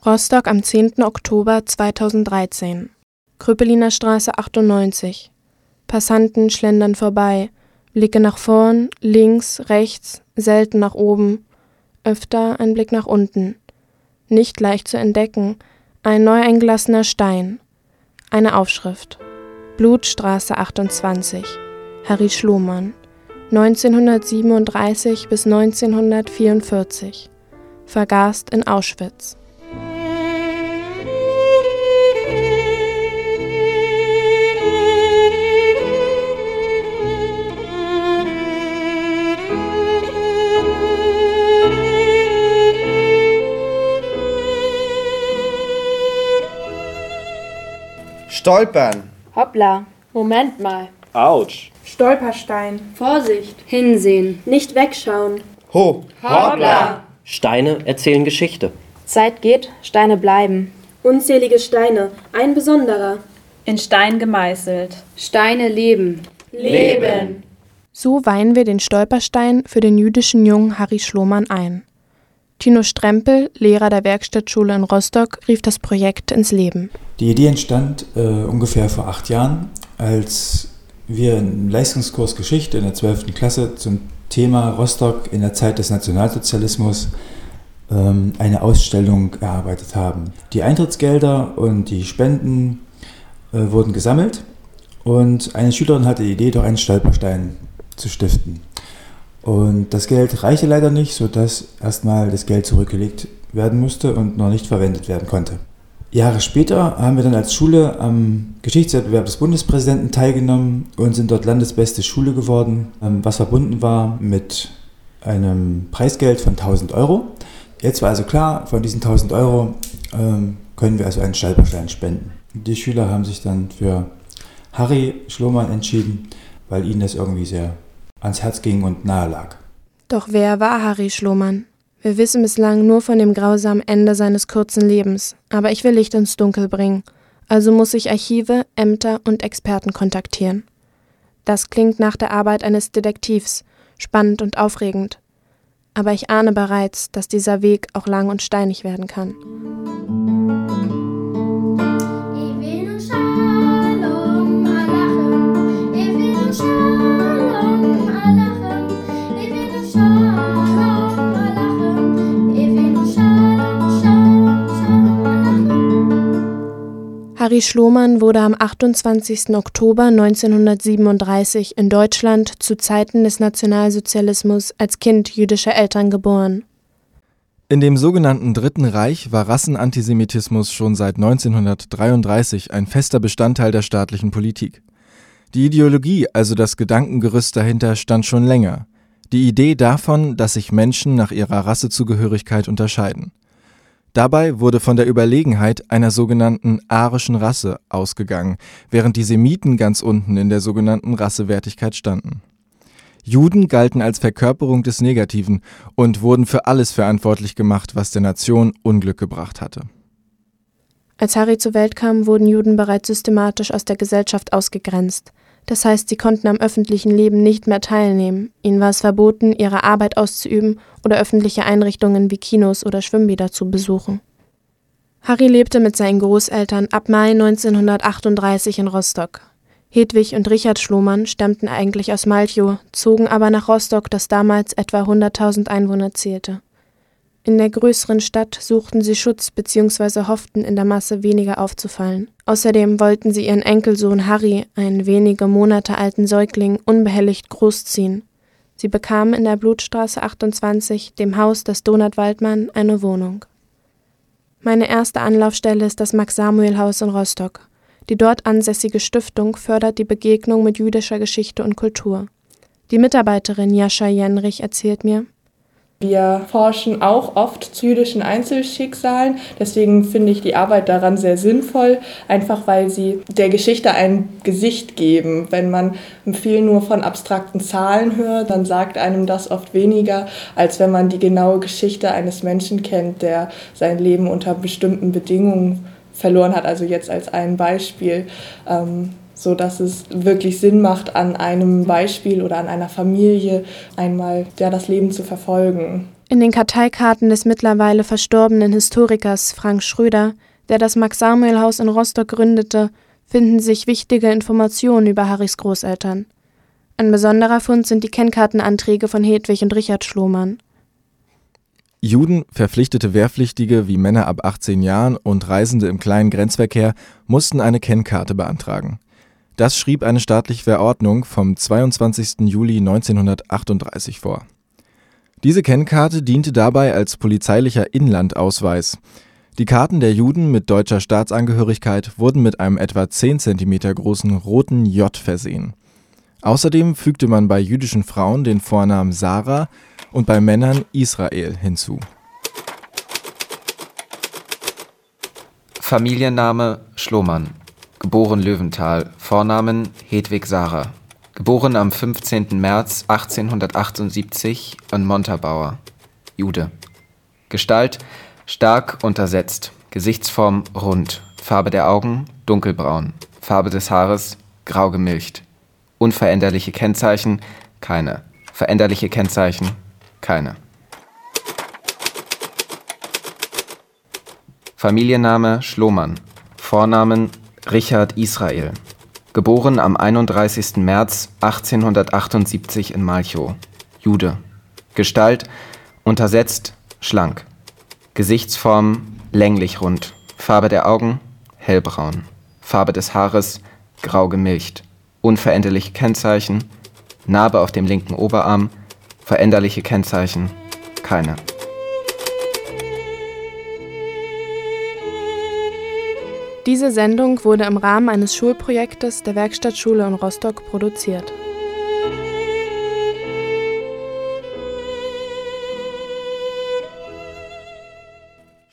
Rostock am 10. Oktober 2013. Kröpeliner Straße 98. Passanten schlendern vorbei. Blicke nach vorn, links, rechts, selten nach oben. Öfter ein Blick nach unten. Nicht leicht zu entdecken. Ein neu eingelassener Stein. Eine Aufschrift. Blutstraße 28. Harry Schloman. 1937 bis 1944. Vergast in Auschwitz. Stolpern. Hoppla. Moment mal. Autsch. Stolperstein. Vorsicht. Hinsehen. Nicht wegschauen. Ho. Hoppla. Steine erzählen Geschichte. Zeit geht, Steine bleiben. Unzählige Steine, ein besonderer. In Stein gemeißelt. Steine leben. Leben. So weihen wir den Stolperstein für den jüdischen Jungen Harry Schloman ein. Tino Strempel, Lehrer der Werkstattschule in Rostock, rief das Projekt ins Leben. Die Idee entstand ungefähr vor 8 Jahren, als wir im Leistungskurs Geschichte in der 12. Klasse zum Thema Rostock in der Zeit des Nationalsozialismus eine Ausstellung erarbeitet haben. Die Eintrittsgelder und die Spenden wurden gesammelt und eine Schülerin hatte die Idee, doch einen Stolperstein zu stiften. Und das Geld reichte leider nicht, sodass erstmal das Geld zurückgelegt werden musste und noch nicht verwendet werden konnte. Jahre später haben wir dann als Schule am Geschichtswettbewerb des Bundespräsidenten teilgenommen und sind dort landesbeste Schule geworden, was verbunden war mit einem Preisgeld von 1.000 Euro. Jetzt war also klar, von diesen 1.000 Euro können wir also einen Stolperstein spenden. Die Schüler haben sich dann für Harry Schloman entschieden, weil ihnen das irgendwie sehr ans Herz ging und nahe lag. Doch wer war Harry Schloman? Wir wissen bislang nur von dem grausamen Ende seines kurzen Lebens, aber ich will Licht ins Dunkel bringen, also muss ich Archive, Ämter und Experten kontaktieren. Das klingt nach der Arbeit eines Detektivs, spannend und aufregend. Aber ich ahne bereits, dass dieser Weg auch lang und steinig werden kann. Harry Schloman wurde am 28. Oktober 1937 in Deutschland zu Zeiten des Nationalsozialismus als Kind jüdischer Eltern geboren. In dem sogenannten Dritten Reich war Rassenantisemitismus schon seit 1933 ein fester Bestandteil der staatlichen Politik. Die Ideologie, also das Gedankengerüst dahinter, stand schon länger. Die Idee davon, dass sich Menschen nach ihrer Rassezugehörigkeit unterscheiden. Dabei wurde von der Überlegenheit einer sogenannten arischen Rasse ausgegangen, während die Semiten ganz unten in der sogenannten Rassewertigkeit standen. Juden galten als Verkörperung des Negativen und wurden für alles verantwortlich gemacht, was der Nation Unglück gebracht hatte. Als Harry zur Welt kam, wurden Juden bereits systematisch aus der Gesellschaft ausgegrenzt. Das heißt, sie konnten am öffentlichen Leben nicht mehr teilnehmen. Ihnen war es verboten, ihre Arbeit auszuüben oder öffentliche Einrichtungen wie Kinos oder Schwimmbäder zu besuchen. Harry lebte mit seinen Großeltern ab Mai 1938 in Rostock. Hedwig und Richard Schloman stammten eigentlich aus Malchow, zogen aber nach Rostock, das damals etwa 100.000 Einwohner zählte. In der größeren Stadt suchten sie Schutz bzw. hofften, in der Masse weniger aufzufallen. Außerdem wollten sie ihren Enkelsohn Harry, einen wenige Monate alten Säugling, unbehelligt großziehen. Sie bekamen in der Blutstraße 28, dem Haus des Donat Waldmann, eine Wohnung. Meine erste Anlaufstelle ist das Max-Samuel-Haus in Rostock. Die dort ansässige Stiftung fördert die Begegnung mit jüdischer Geschichte und Kultur. Die Mitarbeiterin Jascha Jenrich erzählt mir: Wir forschen auch oft zu jüdischen Einzelschicksalen, deswegen finde ich die Arbeit daran sehr sinnvoll, einfach weil sie der Geschichte ein Gesicht geben. Wenn man viel nur von abstrakten Zahlen hört, dann sagt einem das oft weniger, als wenn man die genaue Geschichte eines Menschen kennt, der sein Leben unter bestimmten Bedingungen verloren hat. Also jetzt als ein Beispiel, so dass es wirklich Sinn macht, an einem Beispiel oder an einer Familie einmal das Leben zu verfolgen. In den Karteikarten des mittlerweile verstorbenen Historikers Frank Schröder, der das Max-Samuel-Haus in Rostock gründete, finden sich wichtige Informationen über Harrys Großeltern. Ein besonderer Fund sind die Kennkartenanträge von Hedwig und Richard Schlohmann. Juden, verpflichtete Wehrpflichtige wie Männer ab 18 Jahren und Reisende im kleinen Grenzverkehr mussten eine Kennkarte beantragen. Das schrieb eine staatliche Verordnung vom 22. Juli 1938 vor. Diese Kennkarte diente dabei als polizeilicher Inlandausweis. Die Karten der Juden mit deutscher Staatsangehörigkeit wurden mit einem etwa 10 cm großen roten J versehen. Außerdem fügte man bei jüdischen Frauen den Vornamen Sarah und bei Männern Israel hinzu. Familienname Schlohmann, geboren Löwenthal, Vornamen Hedwig Sarah, geboren am 15. März 1878 in Montabaur, Jude. Gestalt stark untersetzt, Gesichtsform rund, Farbe der Augen dunkelbraun, Farbe des Haares grau gemilcht. Unveränderliche Kennzeichen keine, veränderliche Kennzeichen keine. Familienname Schlohmann, Vornamen Richard Israel, geboren am 31. März 1878 in Malchow, Jude. Gestalt untersetzt schlank, Gesichtsform länglich rund, Farbe der Augen hellbraun, Farbe des Haares grau gemilcht. Unveränderliche Kennzeichen, Narbe auf dem linken Oberarm, veränderliche Kennzeichen keine. Diese Sendung wurde im Rahmen eines Schulprojektes der Werkstattschule in Rostock produziert.